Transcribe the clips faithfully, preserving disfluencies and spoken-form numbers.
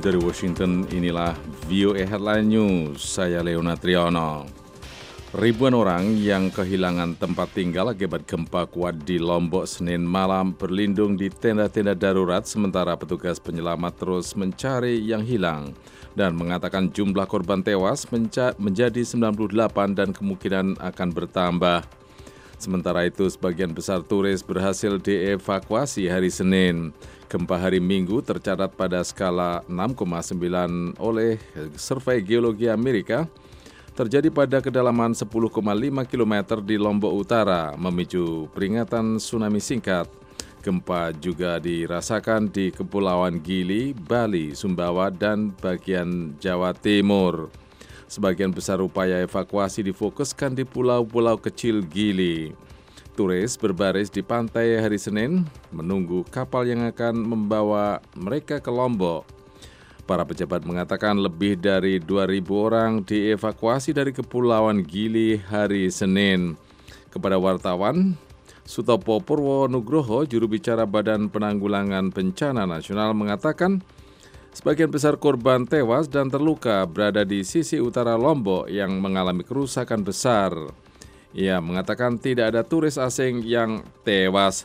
Dari Washington, inilah V O A Headline News. Saya Leona Triano. Ribuan orang yang kehilangan tempat tinggal akibat gempa kuat di Lombok Senin malam berlindung di tenda-tenda darurat sementara petugas penyelamat terus mencari yang hilang dan mengatakan jumlah korban tewas menca- menjadi sembilan puluh delapan dan kemungkinan akan bertambah. Sementara itu, sebagian besar turis berhasil dievakuasi hari Senin. Gempa hari Minggu tercatat pada skala enam koma sembilan oleh Survei Geologi Amerika, terjadi pada kedalaman sepuluh koma lima kilometer di Lombok Utara, memicu peringatan tsunami singkat. Gempa juga dirasakan di Kepulauan Gili, Bali, Sumbawa, dan bagian Jawa Timur. Sebagian besar upaya evakuasi difokuskan di pulau-pulau kecil Gili. Turis berbaris di pantai hari Senin menunggu kapal yang akan membawa mereka ke Lombok. Para pejabat mengatakan lebih dari dua ribu orang dievakuasi dari Kepulauan Gili hari Senin. Kepada wartawan, Sutopo Purwonugroho, juru bicara Badan Penanggulangan Bencana Nasional, mengatakan sebagian besar korban tewas dan terluka berada di sisi utara Lombok yang mengalami kerusakan besar. Ia mengatakan tidak ada turis asing yang tewas.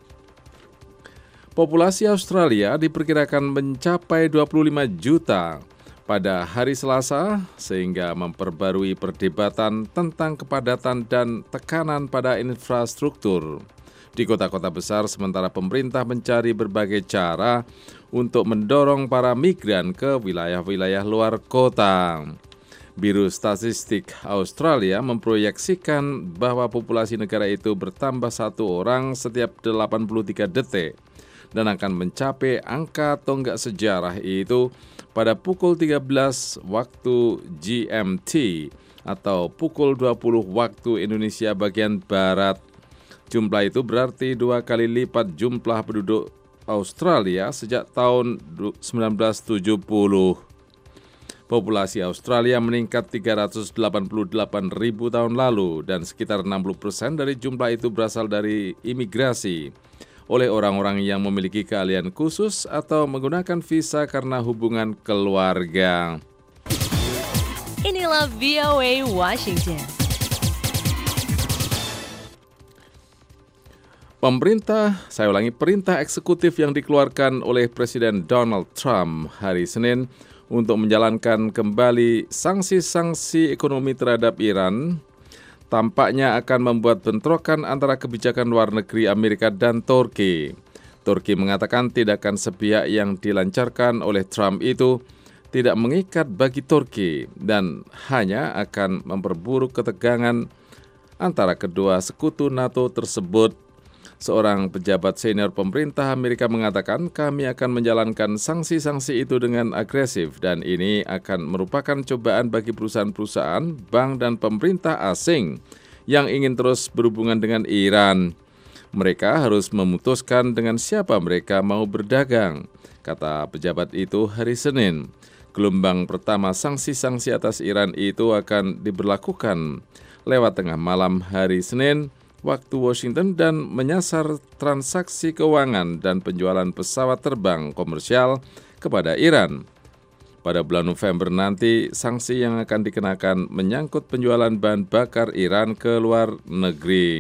Populasi Australia diperkirakan mencapai dua puluh lima juta pada hari Selasa, sehingga memperbarui perdebatan tentang kepadatan dan tekanan pada infrastruktur di kota-kota besar, sementara pemerintah mencari berbagai cara untuk mendorong para migran ke wilayah-wilayah luar kota. Biro Statistik Australia memproyeksikan bahwa populasi negara itu bertambah satu orang setiap delapan puluh tiga detik dan akan mencapai angka tonggak sejarah itu pada pukul tiga belas waktu G M T atau pukul dua puluh waktu Indonesia bagian Barat. Jumlah itu berarti dua kali lipat jumlah penduduk Australia sejak tahun sembilan belas tujuh puluh. Populasi Australia meningkat tiga ratus delapan puluh delapan ribu tahun lalu dan sekitar enam puluh persen dari jumlah itu berasal dari imigrasi oleh orang-orang yang memiliki keahlian khusus atau menggunakan visa karena hubungan keluarga. Inilah V O A Washington. Pemerintah, saya ulangi, perintah eksekutif yang dikeluarkan oleh Presiden Donald Trump hari Senin untuk menjalankan kembali sanksi-sanksi ekonomi terhadap Iran tampaknya akan membuat bentrokan antara kebijakan luar negeri Amerika dan Turki. Turki mengatakan tindakan sepihak yang dilancarkan oleh Trump itu tidak mengikat bagi Turki dan hanya akan memperburuk ketegangan antara kedua sekutu NATO tersebut. Seorang pejabat senior pemerintah Amerika mengatakan kami akan menjalankan sanksi-sanksi itu dengan agresif dan ini akan merupakan cobaan bagi perusahaan-perusahaan, bank dan pemerintah asing yang ingin terus berhubungan dengan Iran. Mereka harus memutuskan dengan siapa mereka mau berdagang, kata pejabat itu hari Senin. Gelombang pertama sanksi-sanksi atas Iran itu akan diberlakukan lewat tengah malam hari Senin waktu Washington dan menyasar transaksi keuangan dan penjualan pesawat terbang komersial kepada Iran. Pada bulan November nanti, sanksi yang akan dikenakan menyangkut penjualan bahan bakar Iran ke luar negeri.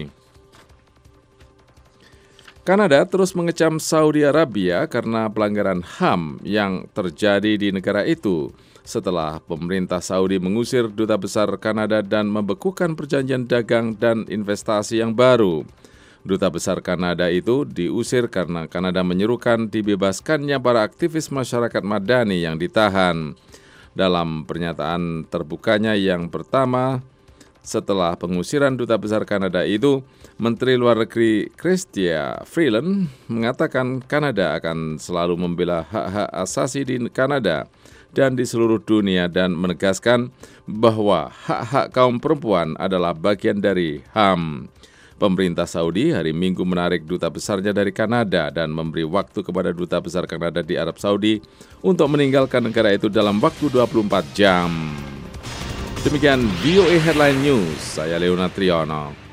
Kanada terus mengecam Saudi Arabia karena pelanggaran H A M yang terjadi di negara itu setelah pemerintah Saudi mengusir duta besar Kanada dan membekukan perjanjian dagang dan investasi yang baru. Duta besar Kanada itu diusir karena Kanada menyerukan dibebaskannya para aktivis masyarakat madani yang ditahan. Dalam pernyataan terbukanya yang pertama setelah pengusiran duta besar Kanada itu, Menteri Luar Negeri Chrystia Freeland mengatakan Kanada akan selalu membela hak-hak asasi di Kanada dan di seluruh dunia dan menegaskan bahwa hak-hak kaum perempuan adalah bagian dari H A M. Pemerintah Saudi hari Minggu menarik duta besarnya dari Kanada dan memberi waktu kepada duta besar Kanada di Arab Saudi untuk meninggalkan negara itu dalam waktu dua puluh empat jam. Demikian V O A Headline News, saya Leona Triano.